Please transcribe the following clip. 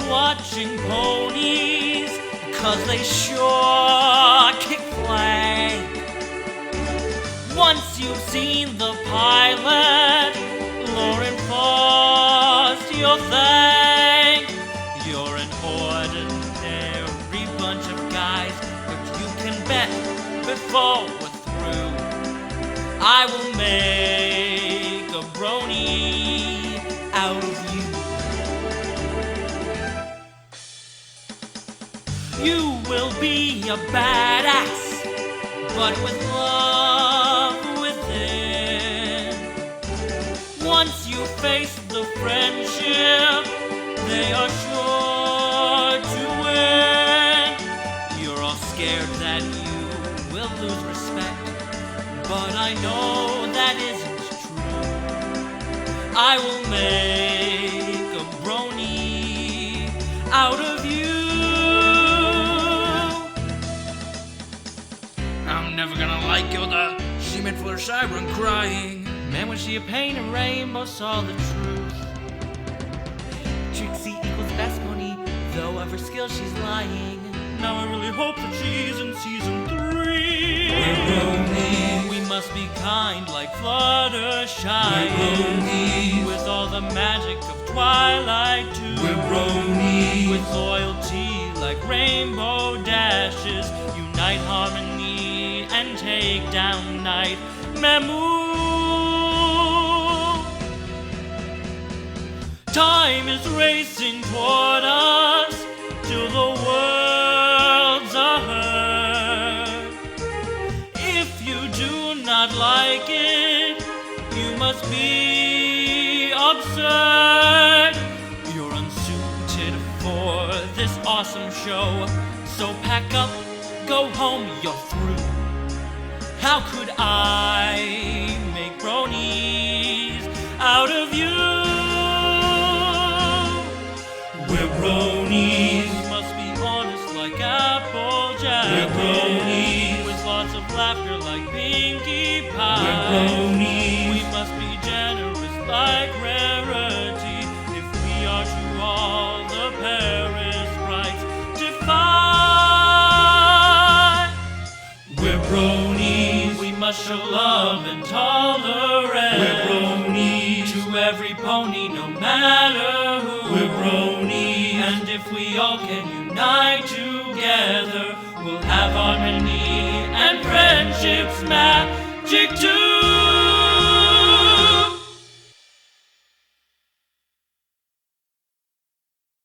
watching ponies, 'cause they sure kick flank. Once you've seen the pilot, Lauren Faust, you'll thank. You're an ordinary bunch of guys, but you can bet before we're through, I will make a brony out of you. You will be a badass, but with love within. Once you face the friendship, they are sure to win. You're all scared that you will lose respect, but I know that isn't true. I will make a brony out of you. I'm never gonna like Gilda. She meant for Siren crying. Man, was she a pain, a rainbow saw the truth. Trixie equals best pony, though of her skill she's lying. Now I really hope that she's in season 3. We're bronies. We must be kind like Fluttershy. We're bronies. With all the magic of Twilight too. We're bronies. With loyalty like Rainbow Dashes. Unite harmony and take down Night Memu. Time is racing toward us till the world's ahead. If you do not like it, you must be absurd. You're unsuited for this awesome show, so pack up, go home, you're through. How could I make bronies out of you? We're bronies. Must be honest like Applejack. We're bronies. With lots of laughter like Pinkie Pie. We're bronies. We must be generous like Rarity, if we are to all the Paris rights defy. We're bronies. We must show love and tolerance. We're bronies. To every pony, no matter who. We're bronies. And if we all can unite together, we'll have harmony and friendship's magic too.